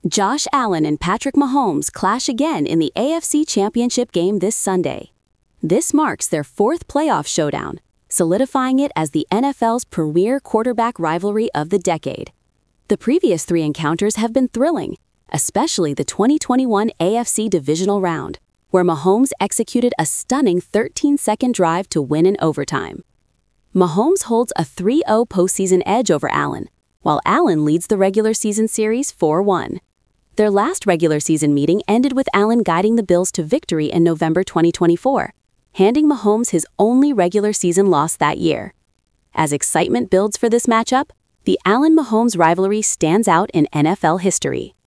Josh Allen and Patrick Mahomes clash again in the AFC Championship game this Sunday. This marks their fourth playoff showdown, solidifying it as the NFL's premier quarterback rivalry of the decade. The previous three encounters have been thrilling, especially the 2021 AFC Divisional Round, where Mahomes executed a stunning 13-second drive to win in overtime. Mahomes holds a 3-0 postseason edge over Allen, while Allen leads the regular season series 4-1. Their last regular season meeting ended with Allen guiding the Bills to victory in November 2024, handing Mahomes his only regular season loss that year. As excitement builds for this matchup, the Allen-Mahomes rivalry stands out in NFL history.